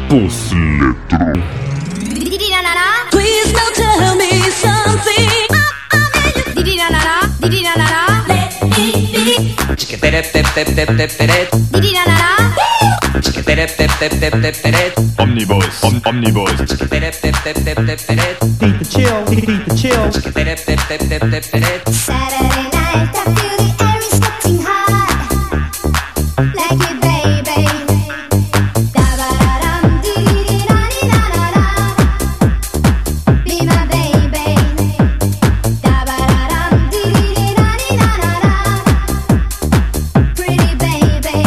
Postletro. Please now tell me something. Omniboys, Omniboys. Beat the chill, beat the chill. Saturday night, I feel the air is getting hot. Like you, baby. Da-ba-da-dum, dee-dee-dee-da-dee-da-da-da. Be my baby. Da-ba-da-dum, dee-dee-dee-da-dee-da-da-da. Pretty baby.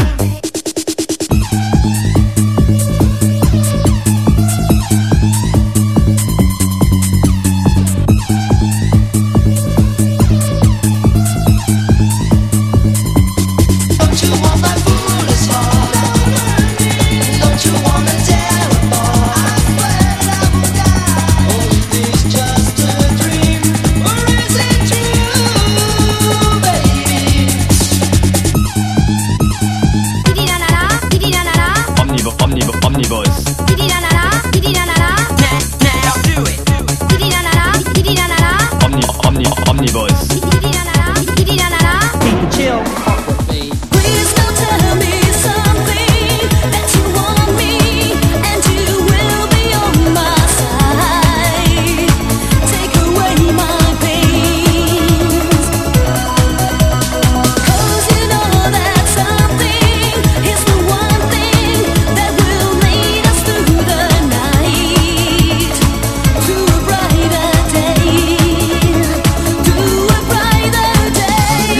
Don't you want my foolish heart? Don't you want a terrible? I swear that I will die. Or is this just a dream? Or is it true, baby? Omniboys. Now do it. Omniboys. Beat the chill. Please now tell me something that you want me and you will be on my side. Take away my pains. 'Cause you know that something is the one thing that will lead us through the night to a brighter day. To a brighter day.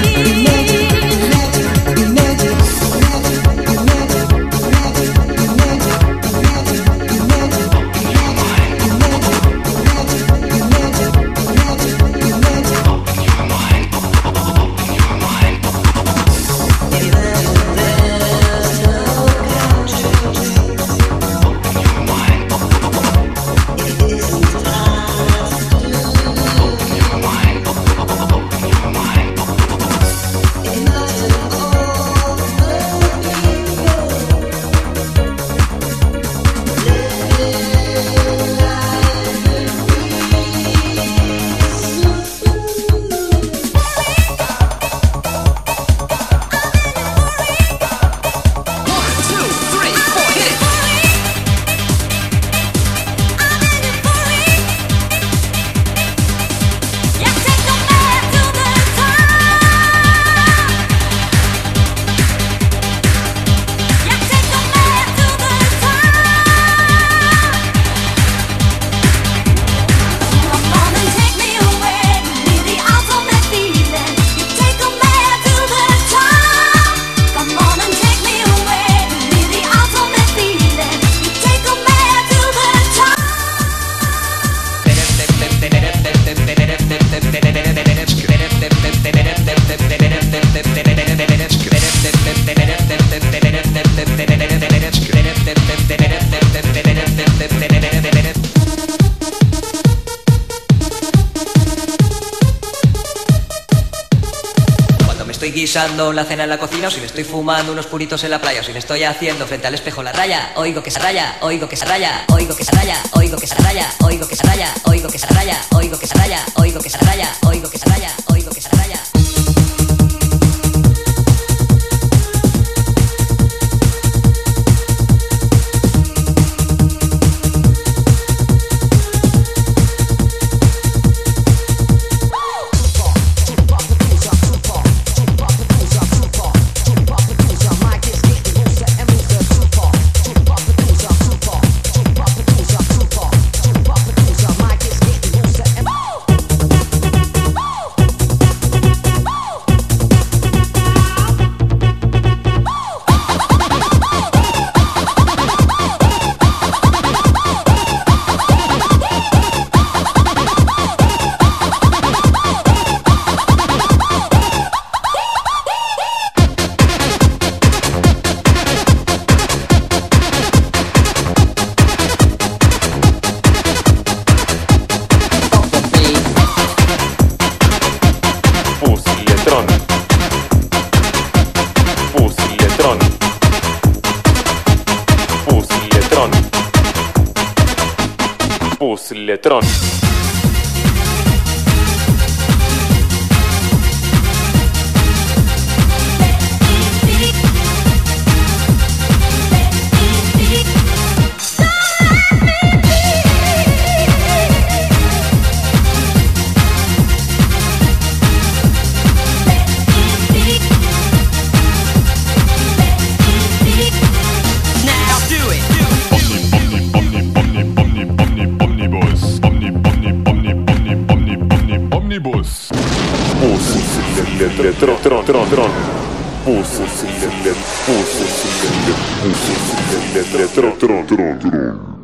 Cuando me estoy guisando la cena en la cocina, o si me estoy fumando unos puritos en la playa, o si me estoy haciendo frente al espejo la raya, oigo que se raya, oigo que se raya, oigo que se raya, oigo que se raya, oigo que se raya, oigo que se raya, oigo que se raya, oigo que se raya, oigo que se raya, oigo que se raya. Pusletron. Omnibus. Pusletron.